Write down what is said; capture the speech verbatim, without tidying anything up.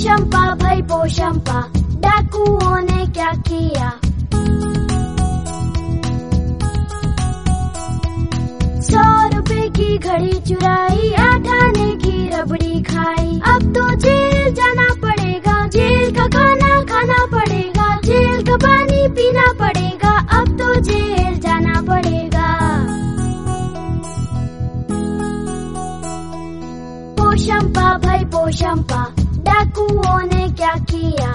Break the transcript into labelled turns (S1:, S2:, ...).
S1: पोशंपा भाई पोशंपा, डाकुओं ने क्या किया? सौ रुपए की घड़ी चुराई, आठ आने की रबड़ी खाई। अब तो जेल जाना पड़ेगा, जेल का खाना खाना पड़ेगा, जेल का पानी पीना पड़ेगा, अब तो जेल जाना पड़ेगा। पोशंपा भाई पोशंपा, डाकुओं ने क्या किया?